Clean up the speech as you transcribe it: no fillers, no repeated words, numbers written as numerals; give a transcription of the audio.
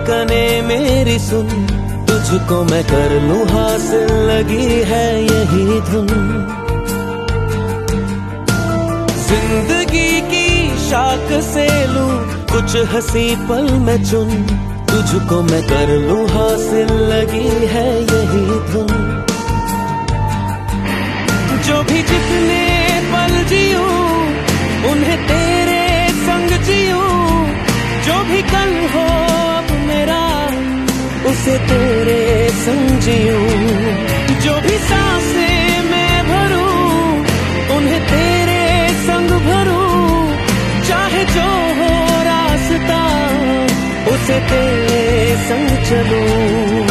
धड़कने मेरी सुन, तुझको मैं कर लूं हासिल, लगी है यही धुन। जिंदगी की शाख से लूं कुछ हंसी पल में चुन, तुझको मैं कर लूं हासिल, लगी है यही धुन। जो भी जितने पल जीऊं उन्हें तेरे संग जीऊं, जो भी कल हो अब मेरा उसे तेरे संग जीऊं। जो भी सांसें मैं भरूं उन्हें तेरे संग भरूं, चाहे जो हो रास्ता उसे तेरे संग चलूं।